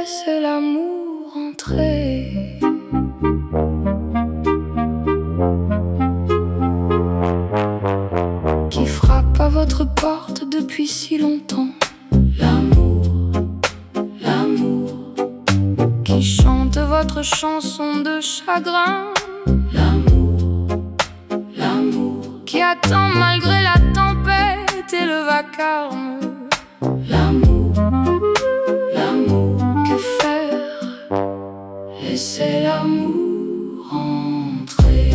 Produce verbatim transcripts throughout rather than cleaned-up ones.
laissez l'amour entrer. Qui frappe à votre porte depuis si longtemps. L'amour, l'amour, qui chante votre chanson de chagrin. L'amour, l'amour, qui attend malgré la tempête et le vacarme. L'amour, l'amour, que faire? Laissez l'amour entrer.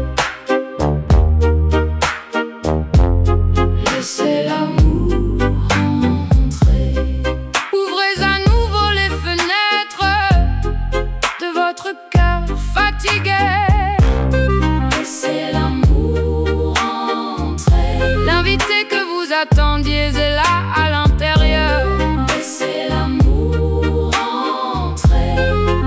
Laissez l'amour entrer. Ouvrez à nouveau les fenêtres de votre cœur fatigué. Laissez l'amour entrer. L'invité que vous attendiez est là à l'intérieur. Laissez l'amour entrer.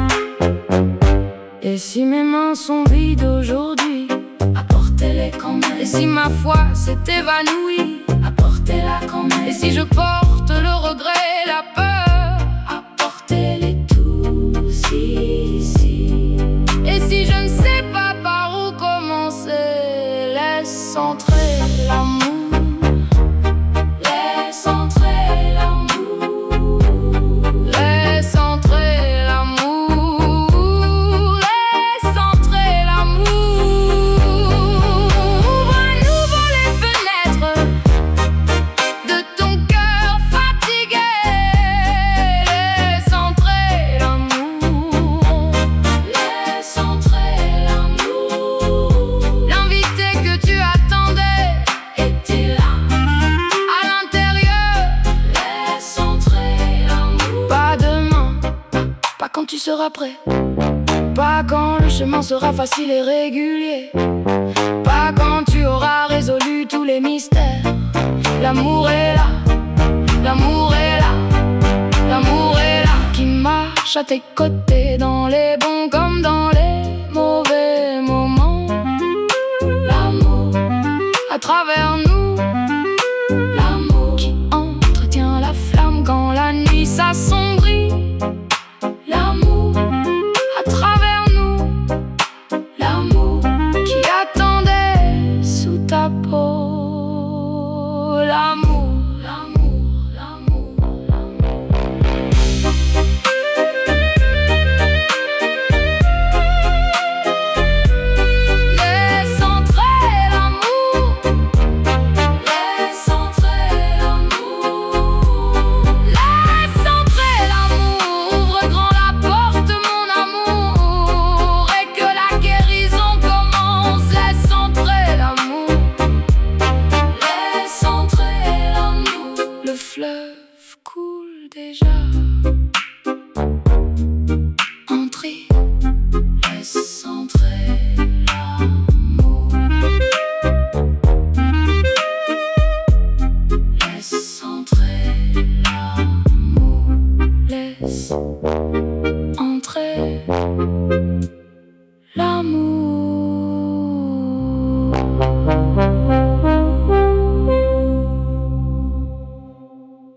Et si mes mains sont vides aujourd'hui, apportez-les quand même. Et si ma foi s'est évanouie, apportez-la quand même. Et si je porte le regret, la peur, apportez-les tous ici. Et si je ne sais pas par où commencer, laisse entrer l'amour. Laisse entrer l'amour. Laisse entrer l'amour. Laisse entrer l'amour. Ouvre à nouveau les fenêtres de ton cœur fatigué. Laisse entrer l'amour. Laisse entrer l'amour. L'invité que tu attendais était là à l'intérieur. Laisse entrer l'amour. Pas demain, pas quand tu seras prêt. Pas quand le chemin sera facile et régulier. Pas quand tu auras résolu tous les mystères. L'amour est là, l'amour est là, l'amour est là, qui marche à tes côtés dans les bons comme dans les mauvais moments. L'amour à travers nous, l'amour qui entretient la flamme quand la nuit s'assombrit. L'amour à travers nous, l'amour qui attendait sous ta peau. L'amour, l'amour, l'amour, l'amour. Laisse entrer l'amour. Laisse entrer l'amour. Laisse entrer l'amour. Ouvre grand la porte, mon amour, et que la guérison commence. Laisse entrer l'amour. Laisse entrer l'amour. Le fleuve coule déjà.